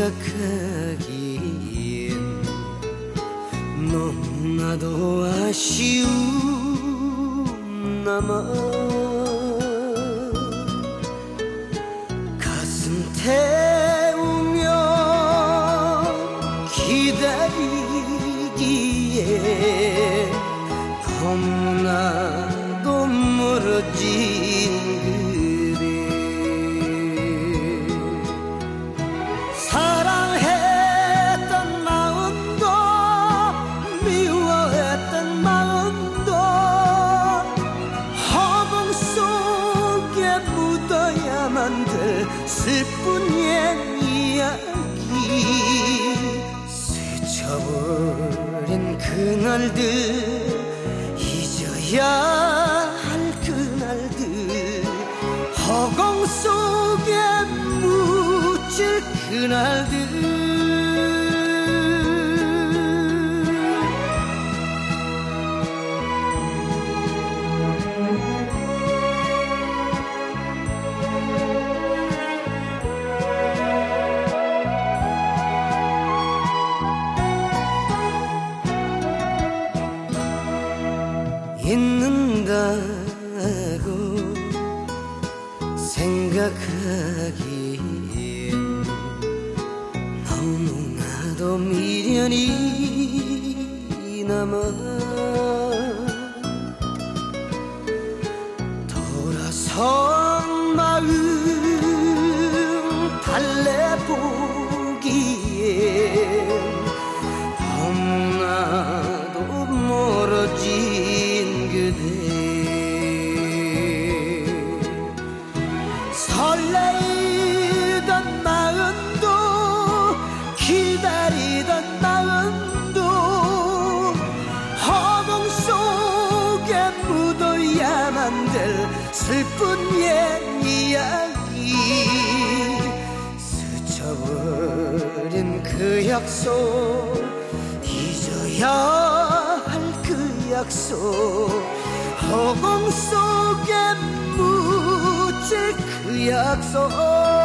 생각하기엔 너무나도 아쉬운 남아 가슴 태우며 기다리기에 너무나도 멀어진 그대 사랑했던 마음도 미워했던 마음도 허공 속에 묻어야만 될 슬픈 옛 이야기 스쳐버린 그날들 잊어야 할 그날들 허공 속에 묻힐 그날들 잊는다고 생각하기엔 너무나도 미련이 남아 돌아선 마음 달래보기엔 너무나도 멀어진 그대 설레이던 마음도 기다리던 마음도 허공 속에 묻어야만 될 슬픈 옛 이야기 스쳐버린 그 약속 잊어야 할 그 약속 허공 속에 묻힐 그 약속